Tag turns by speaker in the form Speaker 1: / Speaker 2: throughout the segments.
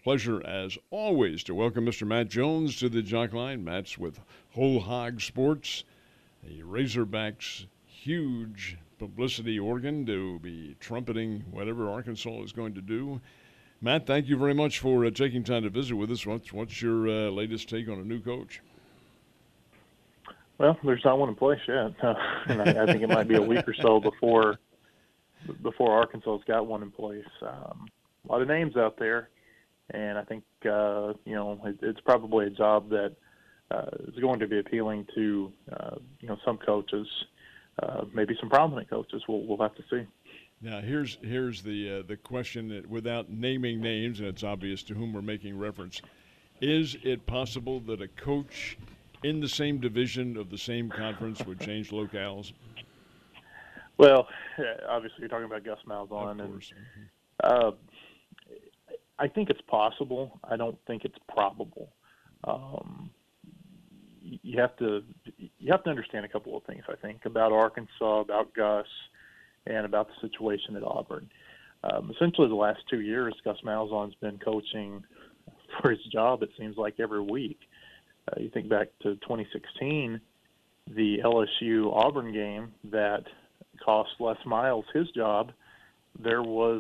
Speaker 1: Pleasure, as always, to welcome Mr. Matt Jones to the Jock Line. Matt's with Whole Hog Sports, the Razorbacks' huge publicity organ to be trumpeting whatever Arkansas is going to do. Matt, thank you very much for taking time to visit with us. What's your latest take on a new coach?
Speaker 2: Well, there's not one in place yet, and I think it might be a week or so before Arkansas's got one in place. A lot of names out there, and I think it's probably a job that is going to be appealing to some coaches, maybe some prominent coaches. We'll have to see.
Speaker 1: Now, here's the question that, without naming names, and it's obvious to whom we're making reference. Is it possible that a coach in the same division of the same conference would change locales?
Speaker 2: Well, obviously you're talking about Gus Malzahn, and I think it's possible. I don't think it's probable. You have to understand a couple of things, I think, about Arkansas, about Gus, and about the situation at Auburn. Essentially, the last 2 years, Gus Malzahn's been coaching for his job, it seems like, every week. You think back to 2016, the LSU-Auburn game that cost Les Miles his job. There was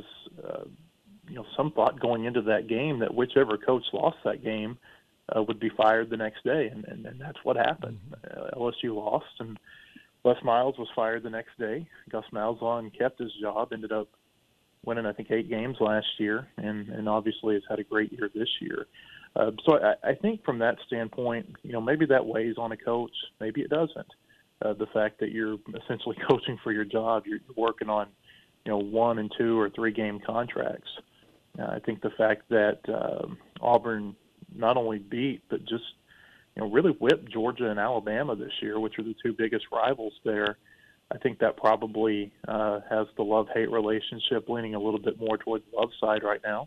Speaker 2: some thought going into that game that whichever coach lost that game would be fired the next day, and that's what happened. LSU lost, and Les Miles was fired the next day. Gus Malzahn kept his job, ended up winning, I think, 8 games last year, and obviously has had a great year this year. So I think from that standpoint, maybe that weighs on a coach, maybe it doesn't. The fact that you're essentially coaching for your job, you're working on, 1 and 2 or 3 game contracts. I think the fact that Auburn not only beat, but just, really whipped Georgia and Alabama this year, which are the 2 biggest rivals there. I think that probably has the love-hate relationship leaning a little bit more toward the love side right now.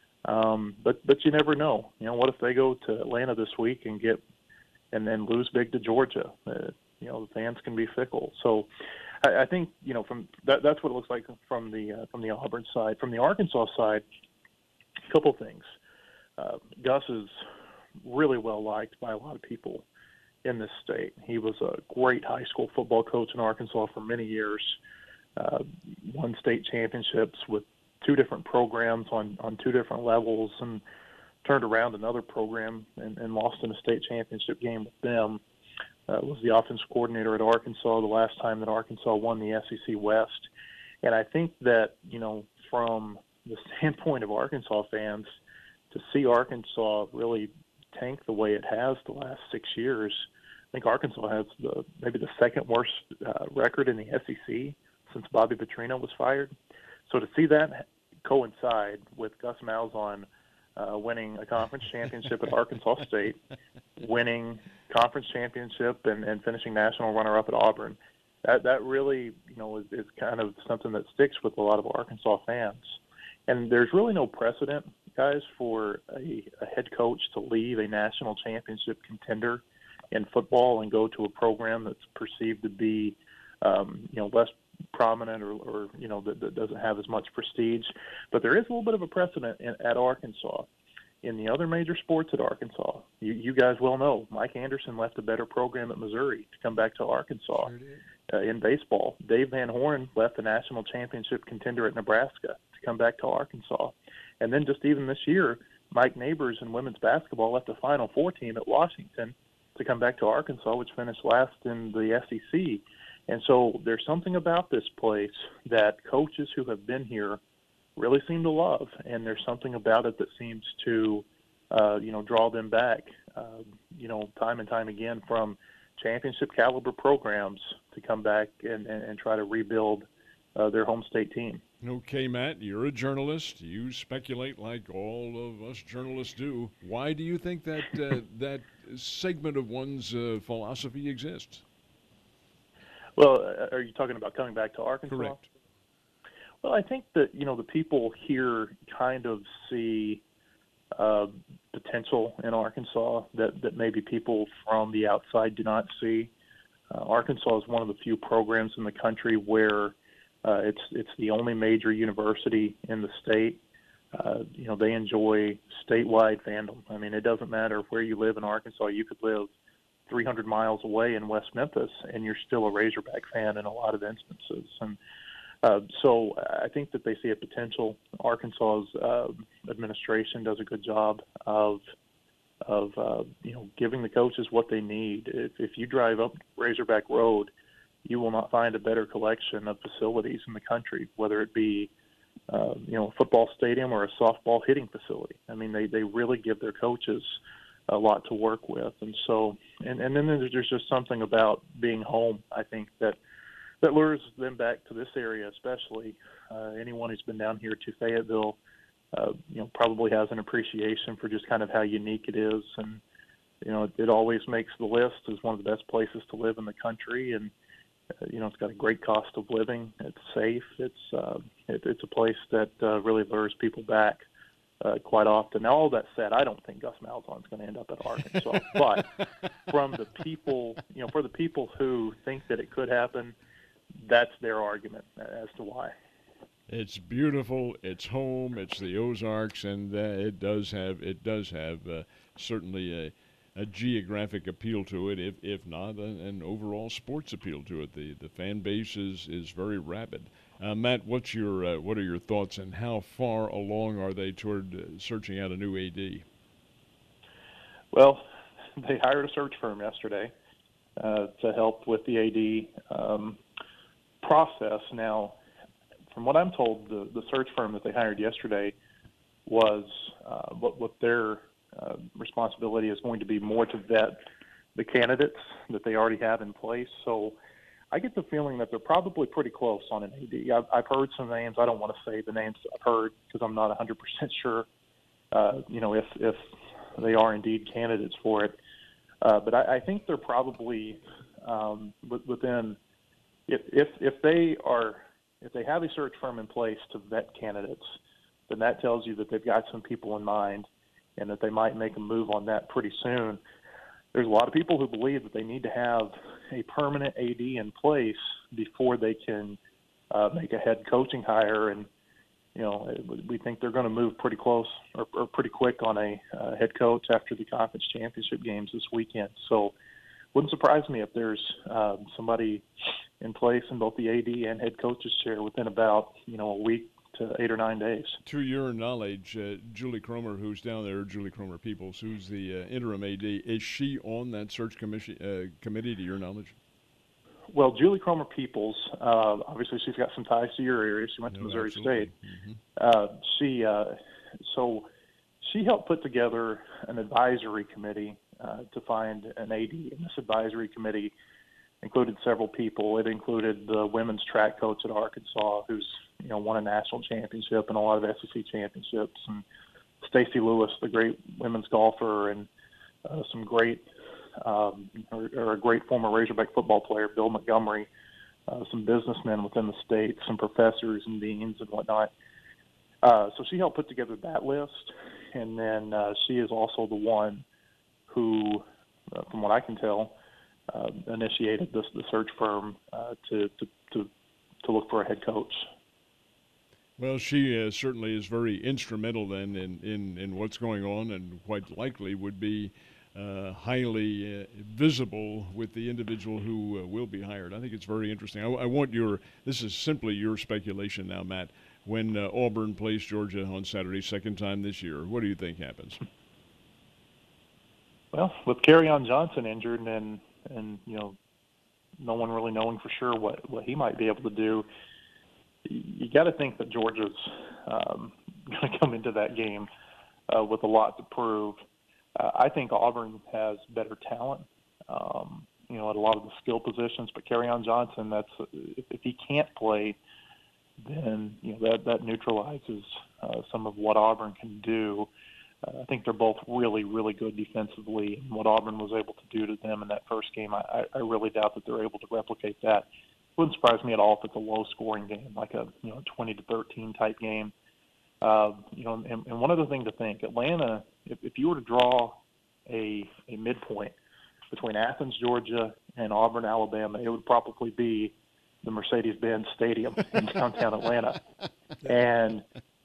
Speaker 2: But you never know. What if they go to Atlanta this week and then lose big to Georgia? The fans can be fickle. So I think from that's what it looks like from the Auburn side. From the Arkansas side, a couple things. Gus is really well liked by a lot of people in this state. He was a great high school football coach in Arkansas for many years. Won state championships with 2 different programs on 2 different levels, and turned around another program and lost in a state championship game with them. Was the offensive coordinator at Arkansas the last time that Arkansas won the SEC West. And I think that, from the standpoint of Arkansas fans, to see Arkansas really tank the way it has the last 6 years, I think Arkansas has maybe the second worst record in the SEC since Bobby Petrino was fired. So to see that coincide with Gus Malzahn winning a conference championship at Arkansas State, winning conference championship and finishing national runner-up at Auburn, that really is kind of something that sticks with a lot of Arkansas fans. And there's really no precedent, guys, for a head coach to leave a national championship contender in football and go to a program that's perceived to be less prominent or that doesn't have as much prestige. But there is a little bit of a precedent at Arkansas. In the other major sports at Arkansas, you guys well know, Mike Anderson left a better program at Missouri to come back to Arkansas. In baseball, Dave Van Horn left the national championship contender at Nebraska to come back to Arkansas. And then just even this year, Mike Neighbors in women's basketball left a Final Four team at Washington to come back to Arkansas, which finished last in the SEC. And so there's something about this place that coaches who have been here really seem to love, and there's something about it that seems to, draw them back, time and time again from championship caliber programs to come back and try to rebuild their home state team.
Speaker 1: Okay, Matt, you're a journalist. You speculate like all of us journalists do. Why do you think that that segment of one's philosophy exists?
Speaker 2: Well, are you talking about coming back to Arkansas?
Speaker 1: Correct.
Speaker 2: Well, I think that, the people here kind of see potential in Arkansas that maybe people from the outside do not see. Arkansas is one of the few programs in the country where it's the only major university in the state. They enjoy statewide fandom. I mean, it doesn't matter where you live in Arkansas. You could live 300 miles away in West Memphis, and you're still a Razorback fan in a lot of instances. And so I think that they see a potential. Arkansas's administration does a good job of giving the coaches what they need. If you drive up Razorback Road, you will not find a better collection of facilities in the country, whether it be a football stadium or a softball hitting facility. I mean, they really give their coaches a lot to work with. And so, and then there's just something about being home, I think, that lures them back to this area, especially. Anyone who's been down here to Fayetteville, probably has an appreciation for just kind of how unique it is. And, it always makes the list as one of the best places to live in the country. And, it's got a great cost of living. It's safe. It's a place that really lures people back quite often. Now, all that said, I don't think Gus Malzahn's going to end up at Arkansas. But from the people, for the people who think that it could happen, that's their argument as to why.
Speaker 1: It's beautiful. It's home. It's the Ozarks, and it does have certainly a geographic appeal to it, if not an overall sports appeal to it. The fan base is very rabid. Matt, what are your thoughts, and how far along are they toward searching out a new AD?
Speaker 2: Well, they hired a search firm yesterday to help with the AD process. Now, from what I'm told, the search firm that they hired yesterday was what their responsibility is going to be more to vet the candidates that they already have in place. So I get the feeling that they're probably pretty close on an AD. I've heard some names. I don't want to say the names I've heard because I'm not 100% sure, if they are indeed candidates for it. But I think they're probably within. If they have a search firm in place to vet candidates, then that tells you that they've got some people in mind and that they might make a move on that pretty soon. There's a lot of people who believe that they need to have a permanent AD in place before they can make a head coaching hire. And, we think they're going to move pretty close or pretty quick on a head coach after the conference championship games this weekend. So wouldn't surprise me if there's somebody in place in both the AD and head coach's chair within about, a week to 8 or 9 days.
Speaker 1: To your knowledge, Julie Cromer, who's down there, Julie Cromer Peoples, who's the interim AD, is she on that search committee, to your knowledge?
Speaker 2: Well, Julie Cromer Peoples, obviously she's got some ties to your area. She went to Missouri State. Mm-hmm. So she helped put together an advisory committee to find an AD, and this advisory committee included several people. It included the women's track coach at Arkansas, who's won a national championship and a lot of SEC championships, and Stacy Lewis, the great women's golfer, and some great or a great former Razorback football player, Bill Montgomery, some businessmen within the state, some professors and deans and whatnot. So she helped put together that list, and then she is also the one who, from what I can tell, initiated the search firm to look for a head coach.
Speaker 1: Well, she certainly is very instrumental then in what's going on, and quite likely would be highly visible with the individual who will be hired. I think it's very interesting. I want this is simply your speculation now, Matt. When Auburn plays Georgia on Saturday, second time this year, what do you think happens?
Speaker 2: Well, with Kerryon Johnson injured and no one really knowing for sure what he might be able to do, you got to think that Georgia's going to come into that game with a lot to prove. I think Auburn has better talent, at a lot of the skill positions. But Kerryon Johnson, if he can't play, then that neutralizes some of what Auburn can do. I think they're both really, really good defensively. And what Auburn was able to do to them in that first game, I really doubt that they're able to replicate that. Wouldn't surprise me at all if it's a low-scoring game, like a 20-13 type game. And one other thing to think, Atlanta, if you were to draw a midpoint between Athens, Georgia, and Auburn, Alabama, it would probably be the Mercedes-Benz Stadium in downtown Atlanta. And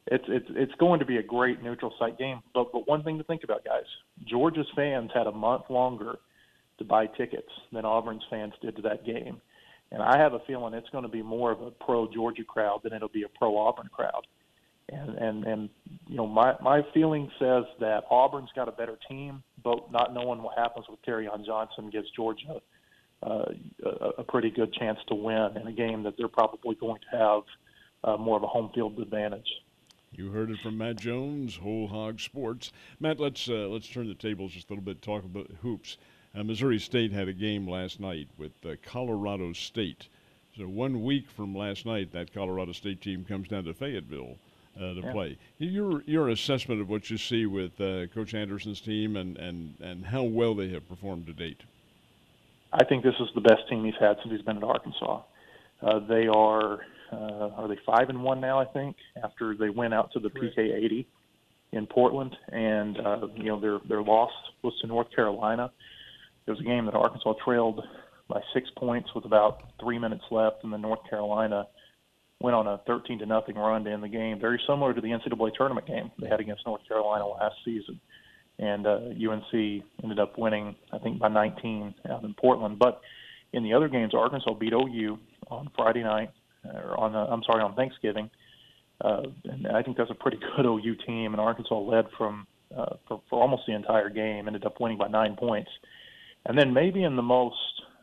Speaker 2: It's going to be a great neutral site game. But one thing to think about, guys, Georgia's fans had a month longer to buy tickets than Auburn's fans did to that game. And I have a feeling it's going to be more of a pro-Georgia crowd than it'll be a pro-Auburn crowd. And you know, my feeling says that Auburn's got a better team, but not knowing what happens with Kerryon Johnson gives Georgia a pretty good chance to win in a game that they're probably going to have more of a home field advantage.
Speaker 1: You heard it from Matt Jones, Whole Hog Sports. Matt, let's turn the tables just a little bit, talk about hoops. Missouri State had a game last night with Colorado State. So 1 week from last night, that Colorado State team comes down to Fayetteville to play. Your assessment of what you see with Coach Anderson's team and how well they have performed to date.
Speaker 2: I think this is the best team he's had since he's been at Arkansas. They are they 5-1 now? I think after they went out to the PK80 in Portland, and you know their loss was to North Carolina. It was a game that Arkansas trailed by 6 points with about 3 minutes left, and then North Carolina went on a 13-0 run to end the game, very similar to the NCAA tournament game they had against North Carolina last season. And UNC ended up winning, I think, by 19 out in Portland. But in the other games, Arkansas beat OU on Friday night, or on Thanksgiving. And I think that's a pretty good OU team. And Arkansas led for almost the entire game, ended up winning by 9 points. And then maybe in the most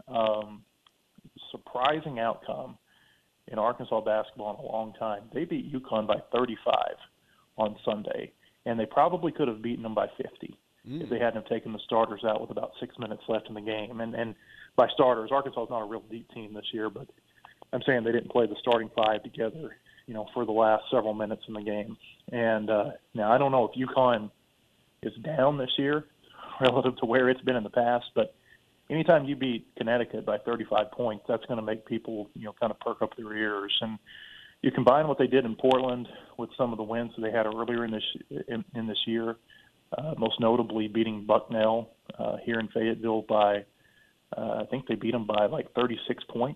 Speaker 2: surprising outcome in Arkansas basketball in a long time, they beat UConn by 35 on Sunday. And they probably could have beaten them by 50 if they hadn't have taken the starters out with about 6 minutes left in the game. And by starters, Arkansas is not a real deep team this year, but I'm saying they didn't play the starting five together, you know, for the last several minutes in the game. And now I don't know if UConn is down this year relative to where it's been in the past, but anytime you beat Connecticut by 35 points, that's going to make people, you know, kind of perk up their ears. And you combine what they did in Portland with some of the wins that they had earlier in this year, most notably beating Bucknell here in Fayetteville by, I think they beat them by like 36 points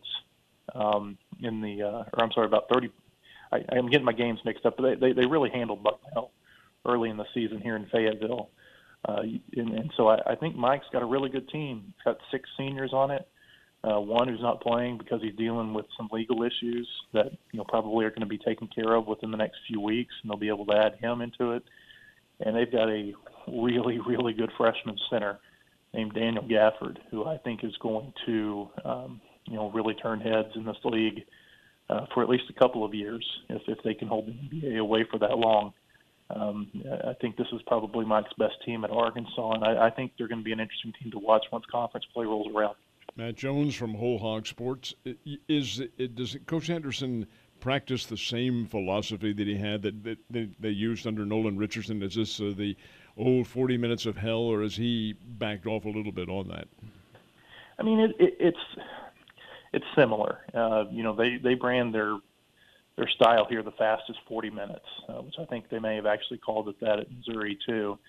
Speaker 2: about 30. I'm getting my games mixed up, but they really handled Bucknell early in the season here in Fayetteville. And so I think Mike's got a really good team. He's got 6 seniors on it. One who's not playing because he's dealing with some legal issues that, you know, probably are going to be taken care of within the next few weeks, and they'll be able to add him into it. And they've got a really, really good freshman center named Daniel Gafford, who I think is going to, you know, really turn heads in this league for at least a couple of years if they can hold the NBA away for that long. I think this is probably Mike's best team at Arkansas, and I think they're going to be an interesting team to watch once conference play rolls around.
Speaker 1: Matt Jones from Whole Hog Sports. Does Coach Anderson practice the same philosophy that he had that they used under Nolan Richardson? Is this the old 40 minutes of hell, or has he backed off a little bit on that?
Speaker 2: I mean, it's similar. You know, they brand their style here the fastest 40 minutes, which I think they may have actually called it that at Missouri too.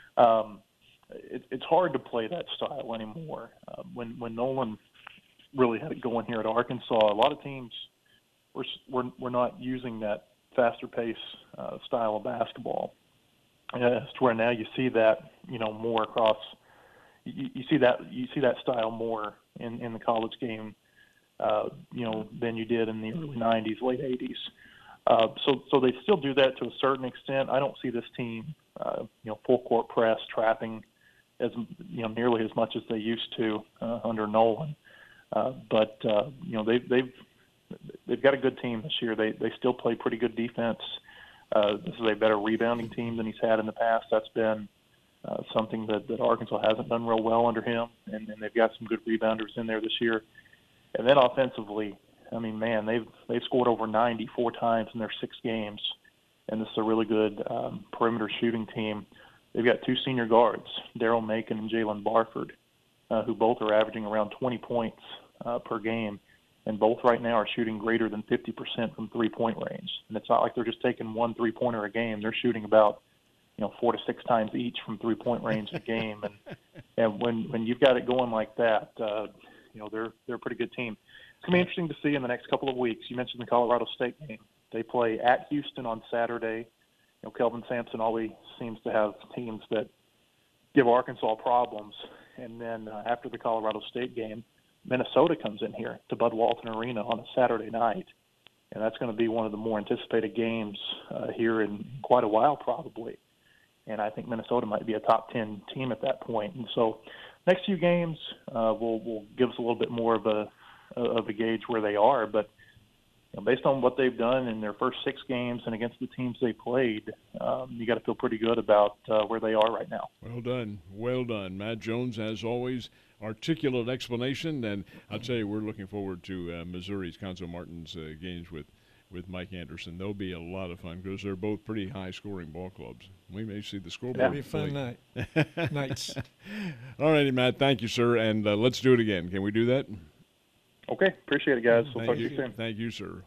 Speaker 2: It's hard to play that style anymore. When Nolan really had it going here at Arkansas, a lot of teams were not using that faster pace style of basketball. To where now you see that, you know, more across. You see that style more in the college game, you know, than you did in the early '90s, late '80s. So they still do that to a certain extent. I don't see this team, you know, full court press trapping as, you know, nearly as much as they used to under Nolan. But you know, they've got a good team this year. They still play pretty good defense. This is a better rebounding team than he's had in the past. That's been something that Arkansas hasn't done real well under him, and they've got some good rebounders in there this year. And then offensively, I mean, man, they've scored over 90 4 times in their 6 games, and this is a really good perimeter shooting team. They've got 2 senior guards, Daryl Macon and Jalen Barford, who both are averaging around 20 points per game, and both right now are shooting greater than 50% from three-point range. And it's not like they're just taking 1 3-pointer a game; they're shooting about, you know, 4 to 6 times each from three-point range a game. And when you've got it going like that, you know, they're a pretty good team. It's going to be interesting to see in the next couple of weeks. You mentioned the Colorado State game. They play at Houston on Saturday, Kelvin Sampson always seems to have teams that give Arkansas problems. And then after the Colorado State game, Minnesota comes in here to Bud Walton Arena on a Saturday night. And that's going to be one of the more anticipated games here in quite a while probably. And I think Minnesota might be a top 10 team at that point. And so next few games will give us a little bit more of a gauge where they are. But based on what they've done in their first 6 games and against the teams they played, you got to feel pretty good about where they are right now.
Speaker 1: Well done. Well done. Matt Jones, as always, articulate explanation. And I'll tell you, we're looking forward to Missouri's Conzo Martin's games with Mike Anderson. They'll be a lot of fun because they're both pretty high-scoring ball clubs. We may see the scoreboard.
Speaker 3: It'll be a fun night. Nights.
Speaker 1: All righty, Matt. Thank you, sir. And let's do it again. Can we do that?
Speaker 2: Okay. Appreciate it, guys. We'll talk to you soon.
Speaker 1: Thank you, sir.